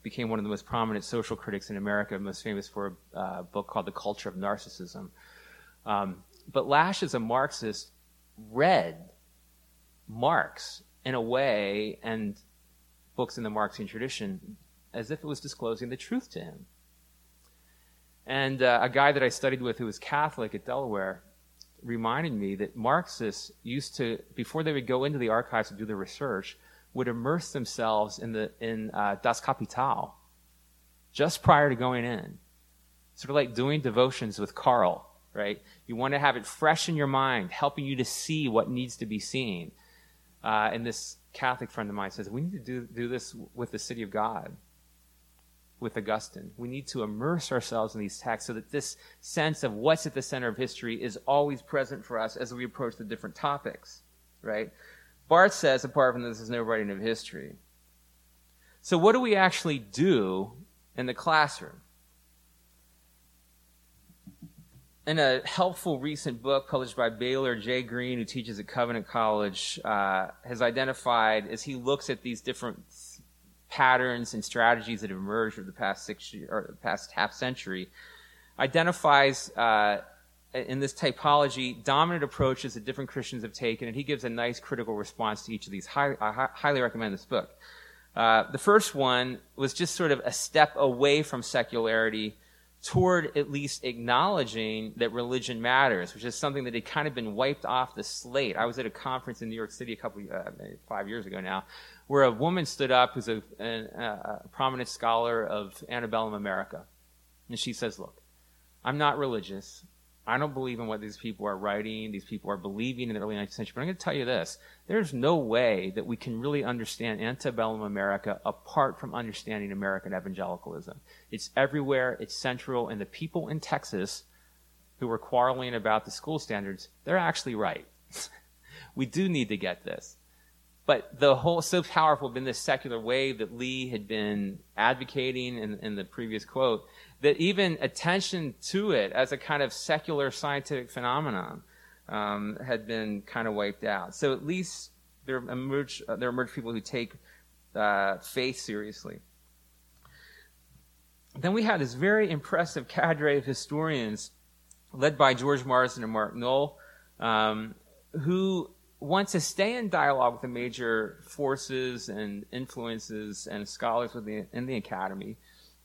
became one of the most prominent social critics in America, most famous for a uh, book called The Culture of Narcissism. Um, but Lasch, as a Marxist, read Marx in a way, and books in the Marxian tradition, as if it was disclosing the truth to him. And uh, a guy that I studied with who was Catholic at Delaware reminded me that Marxists used to, before they would go into the archives to do their research, would immerse themselves in the in uh, Das Kapital just prior to going in. Sort of like doing devotions with Carl, right? You want to have it fresh in your mind, helping you to see what needs to be seen. Uh, and this Catholic friend of mine says, we need to do, do this with the City of God, with Augustine. We need to immerse ourselves in these texts so that this sense of what's at the center of history is always present for us as we approach the different topics, right? Barth says, apart from this, there's no writing of history. So what do we actually do in the classroom? In a helpful recent book published by Baylor, Jay Green, who teaches at Covenant College, uh, has identified, as he looks at these different patterns and strategies that have emerged over the past six or the past half century, identifies uh, in this typology dominant approaches that different Christians have taken, and he gives a nice critical response to each of these. High, I highly recommend this book. Uh, the first one was just sort of a step away from secularity toward at least acknowledging that religion matters, which is something that had kind of been wiped off the slate. I was at a conference in New York City a couple, uh, maybe five years ago now, where a woman stood up who's a, a, a prominent scholar of antebellum America. And she says, look, I'm not religious. I don't believe in what these people are writing, these people are believing in the early nineteenth century. But I'm going to tell you this. There's no way that we can really understand antebellum America apart from understanding American evangelicalism. It's everywhere. It's central. And the people in Texas who were quarreling about the school standards, they're actually right. We do need to get this. But the whole, so powerful had been this secular wave that Lee had been advocating in, in the previous quote, that even attention to it as a kind of secular scientific phenomenon um, had been kind of wiped out. So at least there emerged, uh, there emerged people who take uh, faith seriously. Then we had this very impressive cadre of historians led by George Marsden and Mark Knoll, um, who want to stay in dialogue with the major forces and influences and scholars within in the academy.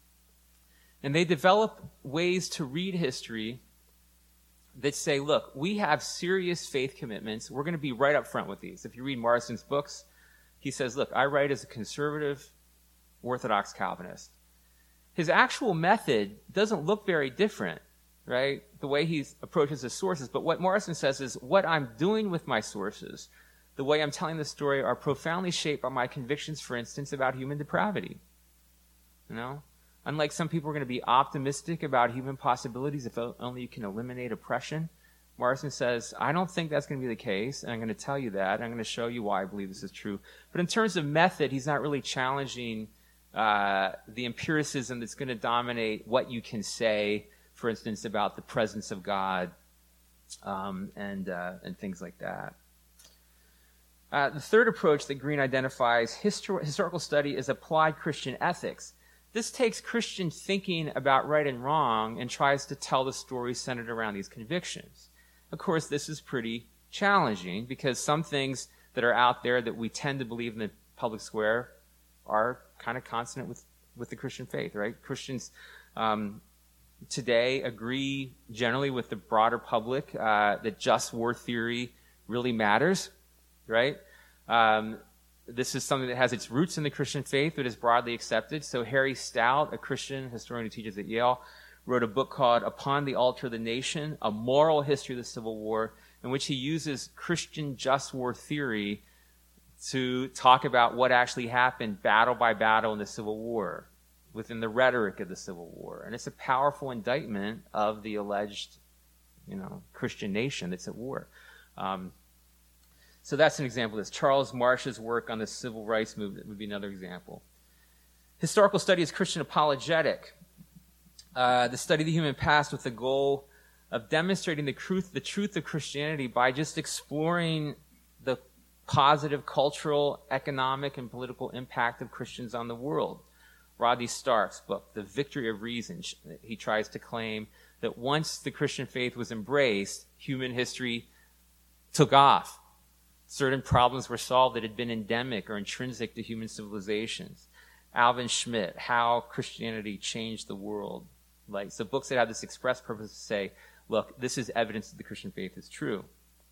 And they develop ways to read history that say, look, we have serious faith commitments. We're going to be right up front with these. If you read Marsden's books, he says, look, I write as a conservative Orthodox Calvinist. His actual method doesn't look very different, right? The way he approaches his sources. But what Marsden says is, what I'm doing with my sources, the way I'm telling the story, are profoundly shaped by my convictions, for instance, about human depravity. You know? Unlike some people are going to be optimistic about human possibilities if only you can eliminate oppression, Marsden says, I don't think that's going to be the case, and I'm going to tell you that, and I'm going to show you why I believe this is true. But in terms of method, he's not really challenging uh, the empiricism that's going to dominate what you can say, for instance, about the presence of God um, and uh, and things like that. Uh, the third approach that Green identifies, histor- historical study, is applied Christian ethics. This takes Christian thinking about right and wrong and tries to tell the story centered around these convictions. Of course, this is pretty challenging because some things that are out there that we tend to believe in the public square are kind of consonant with, with the Christian faith, right? Christians um, today agree generally with the broader public uh, that just war theory really matters, right? Um, this is something that has its roots in the Christian faith but is broadly accepted. So Harry Stout, a Christian historian who teaches at Yale, wrote a book called Upon the Altar of the Nation, A Moral History of the Civil War, in which he uses Christian just war theory to talk about what actually happened battle by battle in the Civil War, within the rhetoric of the Civil War. And it's a powerful indictment of the alleged, you know, Christian nation that's at war. Um, so that's an example of this. Charles Marsh's work on the civil rights movement would be another example. Historical study is Christian apologetic. Uh, the study of the human past with the goal of demonstrating the truth, the truth of Christianity by just exploring the positive cultural, economic, and political impact of Christians on the world. Rodney Stark's book, The Victory of Reason, he tries to claim that once the Christian faith was embraced, human history took off. Certain problems were solved that had been endemic or intrinsic to human civilizations. Alvin Schmidt, How Christianity Changed the World. Like, so books that have this express purpose to say, look, this is evidence that the Christian faith is true.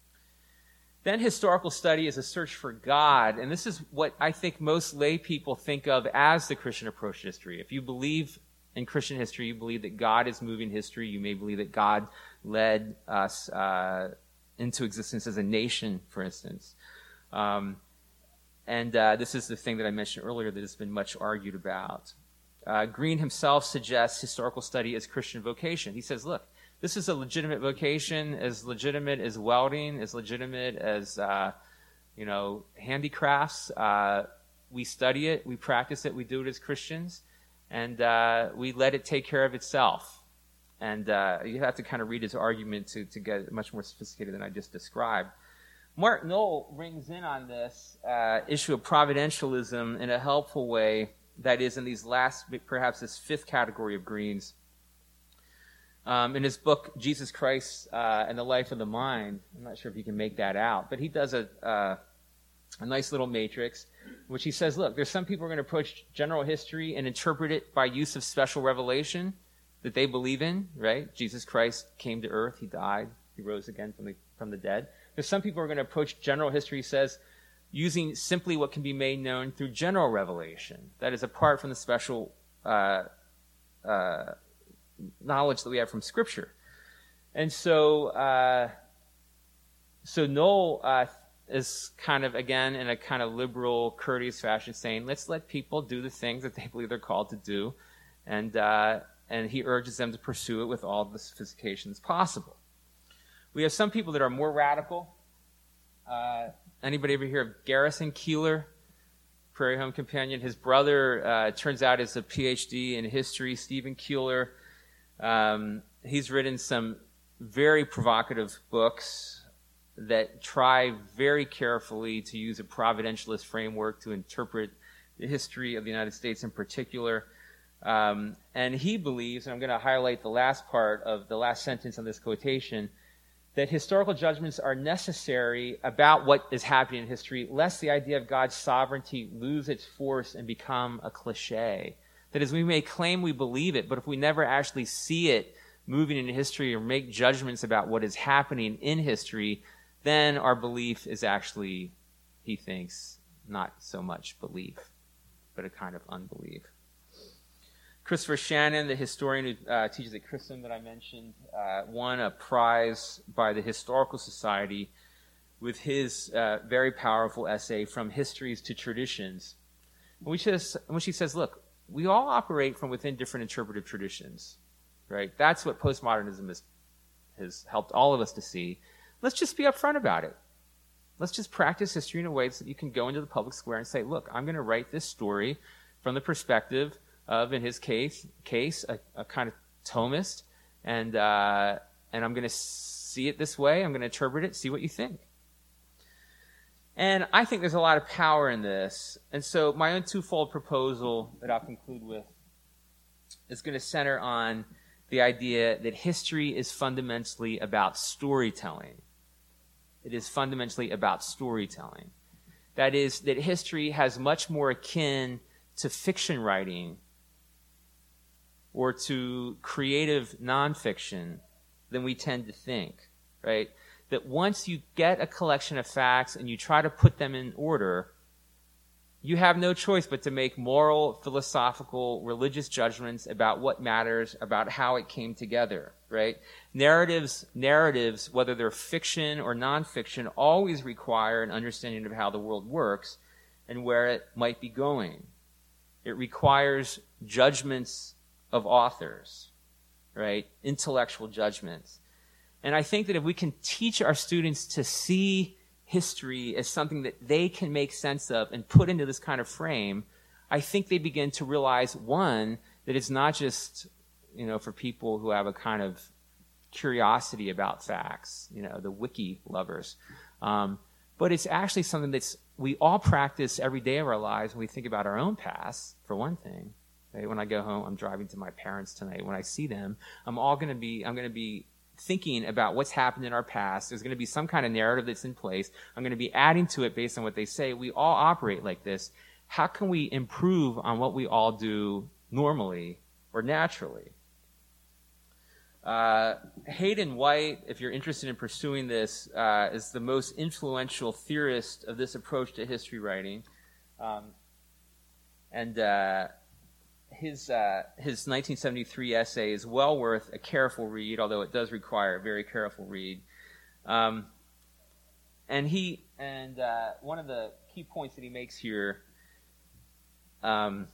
Then historical study is a search for God, and this is what I think most lay people think of as the Christian approach to history. If you believe in Christian history, you believe that God is moving history. You may believe that God led us uh, into existence as a nation, for instance. Um, and uh, this is the thing that I mentioned earlier that has been much argued about. Uh, Green himself suggests historical study as Christian vocation. He says, look, this is a legitimate vocation, as legitimate as welding, as legitimate as, uh, you know, handicrafts. Uh, we study it, we practice it, we do it as Christians, and uh, we let it take care of itself. And uh, you have to kind of read his argument to, to get much more sophisticated than I just described. Mark Knoll rings in on this uh, issue of providentialism in a helpful way, that is in these last, perhaps this fifth category of Green's. Um, in his book, Jesus Christ uh, and the Life of the Mind, I'm not sure if you can make that out, but he does a, uh, a nice little matrix, which he says, look, there's some people who are going to approach general history and interpret it by use of special revelation that they believe in, right? Jesus Christ came to earth, he died, he rose again from the, from the dead. There's some people who are going to approach general history, he says, using simply what can be made known through general revelation, that is apart from the special uh, uh knowledge that we have from Scripture. And so uh, so Knoll uh, is kind of, again, in a kind of liberal, courteous fashion, saying, let's let people do the things that they believe they're called to do, and uh, and he urges them to pursue it with all the sophistication that's possible. We have some people that are more radical. Uh, anybody ever hear of Garrison Keillor, Prairie Home Companion? His brother, uh, turns out, is a P H D in history, Stephen Keillor. Um, he's written some very provocative books that try very carefully to use a providentialist framework to interpret the history of the United States in particular. Um, and he believes, and I'm going to highlight the last part of the last sentence on this quotation, that historical judgments are necessary about what is happening in history, lest the idea of God's sovereignty lose its force and become a cliche. That is, we may claim we believe it, but if we never actually see it moving in history or make judgments about what is happening in history, then our belief is actually, he thinks, not so much belief, but a kind of unbelief. Christopher Shannon, the historian who uh, teaches at Chrism that I mentioned, uh, won a prize by the Historical Society with his uh, very powerful essay, From Histories to Traditions, in which, is, in which he says, look, we all operate from within different interpretive traditions, right? That's what postmodernism has, has helped all of us to see. Let's just be upfront about it. Let's just practice history in a way so that you can go into the public square and say, look, I'm going to write this story from the perspective of, in his case, case a, a kind of Thomist, and, uh, and I'm going to see it this way. I'm going to interpret it, see what you think. And I think there's a lot of power in this. And so my own twofold proposal that I'll conclude with is going to center on the idea that history is fundamentally about storytelling. It is fundamentally about storytelling. That is, that history has much more akin to fiction writing or to creative nonfiction than we tend to think, right? That once you get a collection of facts and you try to put them in order, you have no choice but to make moral, philosophical, religious judgments about what matters, about how it came together, right? Narratives, narratives, whether they're fiction or nonfiction, always require an understanding of how the world works and where it might be going. It requires judgments of authors, right? Intellectual judgments. And I think that if we can teach our students to see history as something that they can make sense of and put into this kind of frame, I think they begin to realize, one, that it's not just, you know, for people who have a kind of curiosity about facts, you know, the wiki lovers, um, but it's actually something that's we all practice every day of our lives when we think about our own past, for one thing, Right? When I go home, I'm driving to my parents tonight. When I see them, I'm all going to be, I'm going to be thinking about what's happened in our past. There's going to be some kind of narrative that's in place. I'm going to be adding to it based on what they say. We all operate like this. How can we improve on what we all do normally or naturally? Uh, Hayden White, if you're interested in pursuing this, uh, is the most influential theorist of this approach to history writing. Um, and uh, his uh, his nineteen seventy-three essay is well worth a careful read, although it does require a very careful read. Um, and he and uh, one of the key points that he makes here um,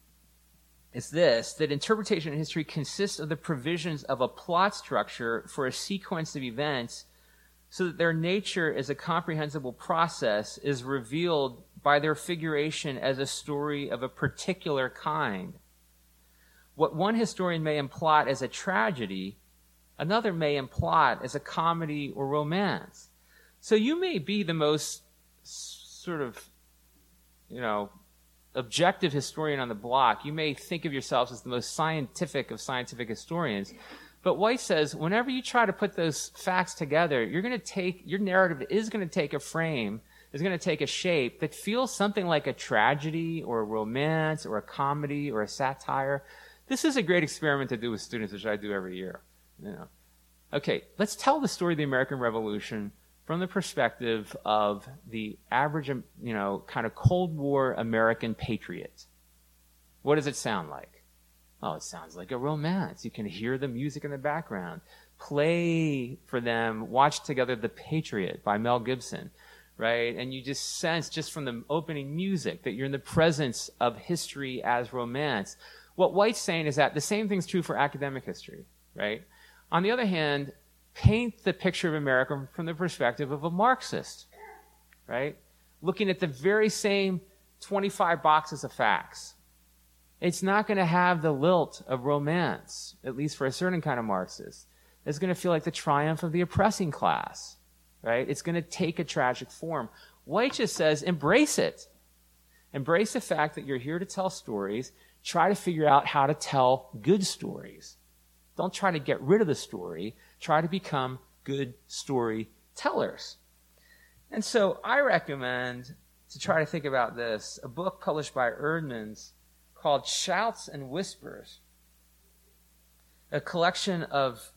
is this, that interpretation in history consists of the provisions of a plot structure for a sequence of events so that their nature as a comprehensible process is revealed by their figuration as a story of a particular kind. What one historian may implot as a tragedy, another may implot as a comedy or romance. So you may be the most sort of, you know, objective historian on the block. You may think of yourselves as the most scientific of scientific historians. But White says, whenever you try to put those facts together, you're going to take, your narrative is going to take a frame, is going to take a shape that feels something like a tragedy or a romance or a comedy or a satire. This is a great experiment to do with students, which I do every year. You know. Okay, let's tell the story of the American Revolution from the perspective of the average, you know, kind of Cold War American patriot. What does it sound like? Oh, it sounds like a romance. You can hear the music in the background. Play for them, watch together The Patriot by Mel Gibson, right? And you just sense just from the opening music that you're in the presence of history as romance. What White's saying is that the same thing's true for academic history, right? On the other hand, paint the picture of America from the perspective of a Marxist, right? Looking at the very same twenty-five boxes of facts. It's not going to have the lilt of romance, at least for a certain kind of Marxist. It's going to feel like the triumph of the oppressing class, right? It's going to take a tragic form. White just says, embrace it. Embrace the fact that you're here to tell stories. Try to figure out how to tell good stories. Don't try to get rid of the story. Try to become good storytellers. And so I recommend, to try to think about this, a book published by Eerdmans called Shouts and Whispers, a collection of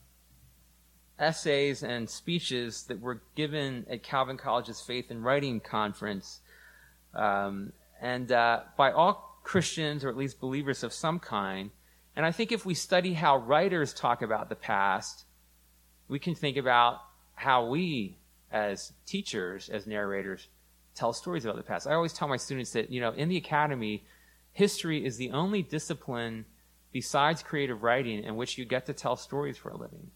essays and speeches that were given at Calvin College's Faith and Writing Conference, um, and uh, by all Christians, or at least believers of some kind. And I think if we study how writers talk about the past, we can think about how we, as teachers, as narrators, tell stories about the past. I always tell my students that, you know, in the academy, history is the only discipline besides creative writing in which you get to tell stories for a living.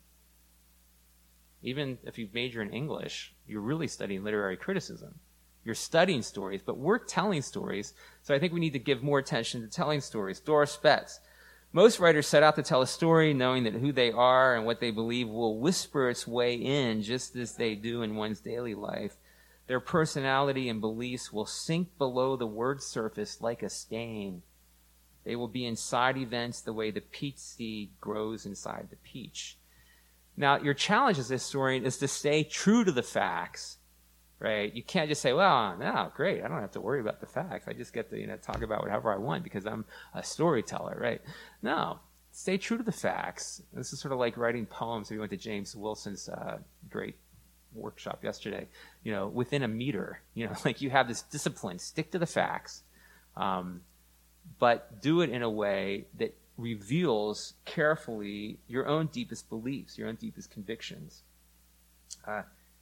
Even if you major in English, you're really studying literary criticism. You're studying stories, but we're telling stories. So I think we need to give more attention to telling stories. Doris Betts. Most writers set out to tell a story knowing that who they are and what they believe will whisper its way in just as they do in one's daily life. Their personality and beliefs will sink below the word surface like a stain. They will be inside events the way the peach seed grows inside the peach. Now, your challenge as a historian is to stay true to the facts, right? You can't just say, well, no, great, I don't have to worry about the facts. I just get to, you know, talk about whatever I want because I'm a storyteller, right? No, stay true to the facts. This is sort of like writing poems. We went to James Wilson's uh, great workshop yesterday, you know, within a meter, you know, like you have this discipline, stick to the facts, um, but do it in a way that reveals carefully your own deepest beliefs, your own deepest convictions. Uh,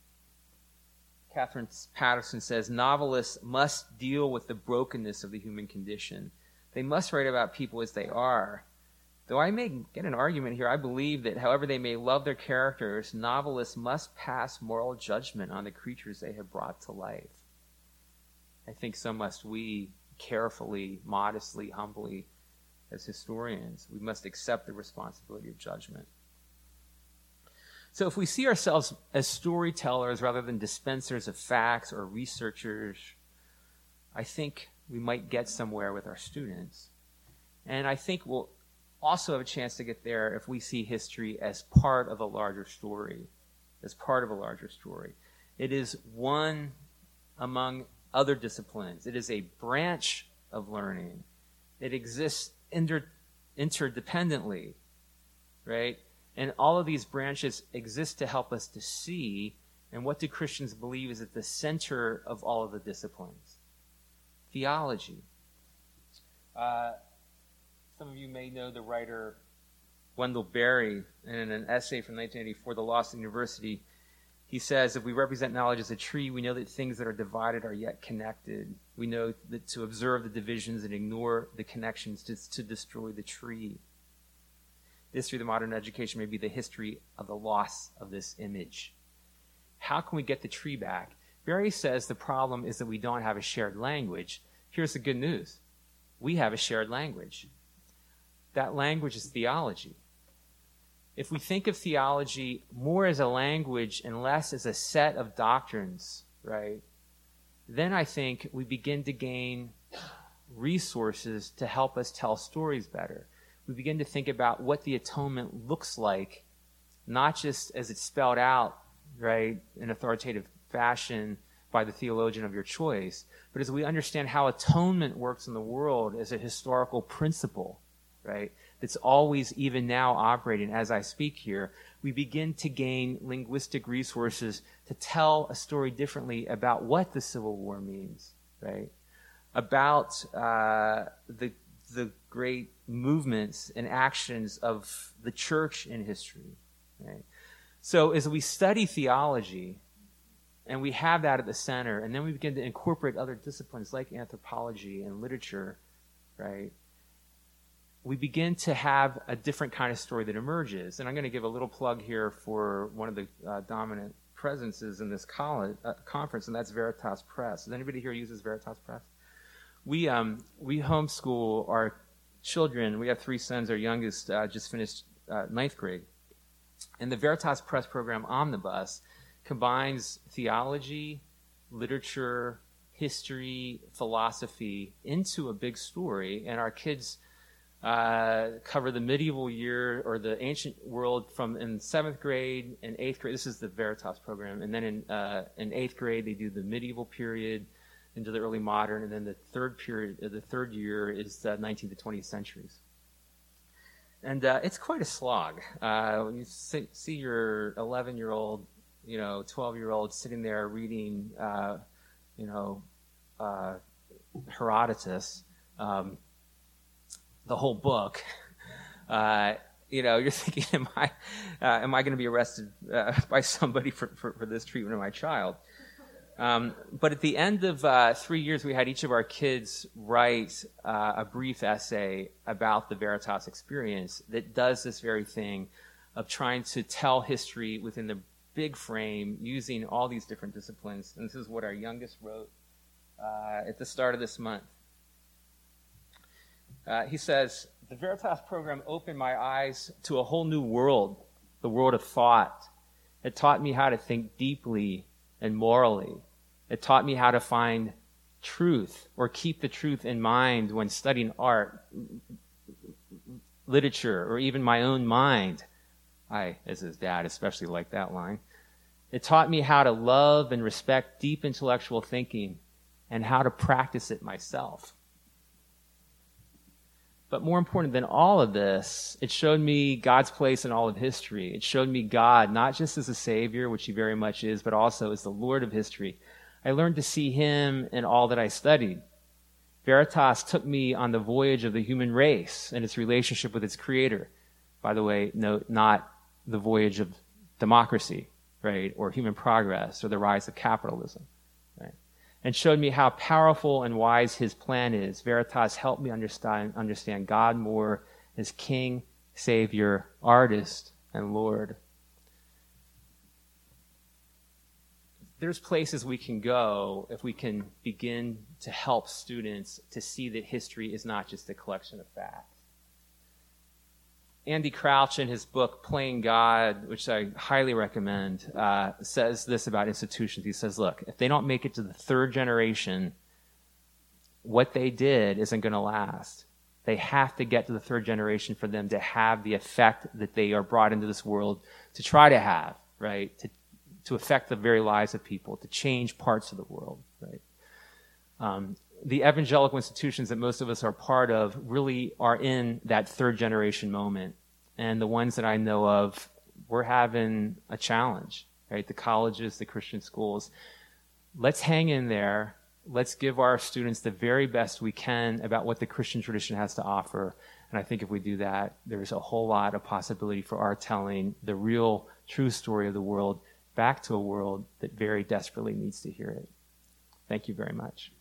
Catherine Patterson says, novelists must deal with the brokenness of the human condition. They must write about people as they are. Though I may get an argument here, I believe that however they may love their characters, novelists must pass moral judgment on the creatures they have brought to life. I think so must we, carefully, modestly, humbly, as historians. We must accept the responsibility of judgment. So if we see ourselves as storytellers rather than dispensers of facts or researchers, I think we might get somewhere with our students. And I think we'll also have a chance to get there if we see history as part of a larger story, as part of a larger story. It is one among other disciplines. It is a branch of learning. It exists inter- interdependently, right? And all of these branches exist to help us to see, and what do Christians believe is at the center of all of the disciplines? Theology. Uh, some of you may know the writer Wendell Berry. In an essay from nineteen eighty-four, The Lost University, he says, if we represent knowledge as a tree, we know that things that are divided are yet connected. We know that to observe the divisions and ignore the connections is to destroy the tree. The history of the modern education may be the history of the loss of this image. How can we get the tree back? Berry says the problem is that we don't have a shared language. Here's the good news. We have a shared language. That language is theology. If we think of theology more as a language and less as a set of doctrines, right, then I think we begin to gain resources to help us tell stories better. We begin to think about what the atonement looks like, not just as it's spelled out, right, in authoritative fashion by the theologian of your choice, but as we understand how atonement works in the world as a historical principle, right, that's always even now operating as I speak here, we begin to gain linguistic resources to tell a story differently about what the Civil War means, right, about uh, the the great movements and actions of the church in history, right? So as we study theology, and we have that at the center, and then we begin to incorporate other disciplines like anthropology and literature, right, we begin to have a different kind of story that emerges. And I'm going to give a little plug here for one of the uh, dominant presences in this college, uh, conference, and that's Veritas Press. Does anybody here uses Veritas Press? We um, we homeschool our children. We have three sons. Our youngest uh, just finished uh, ninth grade. And the Veritas Press program, Omnibus, combines theology, literature, history, philosophy into a big story. And our kids uh, cover the medieval year or the ancient world from in seventh grade and eighth grade. This is the Veritas program. And then in, uh, in eighth grade, they do the medieval period into the early modern, and then the third period, the third year is the nineteenth to twentieth centuries. And uh, it's quite a slog. Uh, when you see, see your eleven-year-old, you know, twelve-year-old sitting there reading, uh, you know, uh, Herodotus, um, the whole book, uh, you know, you're thinking, am I, uh, am I going to be arrested uh, by somebody for, for, for this treatment of my child? Um, but at the end of uh, three years, we had each of our kids write uh, a brief essay about the Veritas experience that does this very thing of trying to tell history within the big frame using all these different disciplines. And this is what our youngest wrote uh, at the start of this month. Uh, he says, the Veritas program opened my eyes to a whole new world, the world of thought. It taught me how to think deeply and morally. It taught me how to find truth or keep the truth in mind when studying art, literature, or even my own mind. I, as his dad, especially like that line. It taught me how to love and respect deep intellectual thinking and how to practice it myself. But more important than all of this, it showed me God's place in all of history. It showed me God, not just as a Savior, which he very much is, but also as the Lord of history. I learned to see him in all that I studied. Veritas took me on the voyage of the human race and its relationship with its creator. By the way, note, not the voyage of democracy, right, or human progress, or the rise of capitalism, right? And showed me how powerful and wise his plan is. Veritas helped me understand, understand God more as King, Savior, Artist, and Lord. There's places we can go if we can begin to help students to see that history is not just a collection of facts. Andy Crouch, in his book, Playing God, which I highly recommend, uh, says this about institutions. He says, look, if they don't make it to the third generation, what they did isn't going to last. They have to get to the third generation for them to have the effect that they are brought into this world to try to have, right? To, to affect the very lives of people, to change parts of the world, right? Um, the evangelical institutions that most of us are part of really are in that third generation moment. And the ones that I know of, we're having a challenge, right? The colleges, the Christian schools. Let's hang in there. Let's give our students the very best we can about what the Christian tradition has to offer. And I think if we do that, there's a whole lot of possibility for our telling the real, true story of the world back to a world that very desperately needs to hear it. Thank you very much.